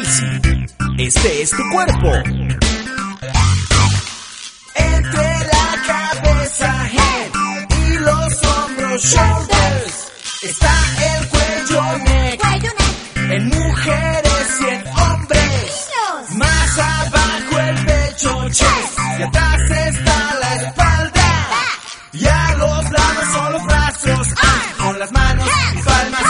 Halsey, este es tu cuerpo. Entre la cabeza, head, y los hombros, shoulders, está el cuello, neck, en mujeres y en hombres. Más abajo el pecho, chest, y atrás está la espalda. Y a los lados son los brazos, con las manos y palmas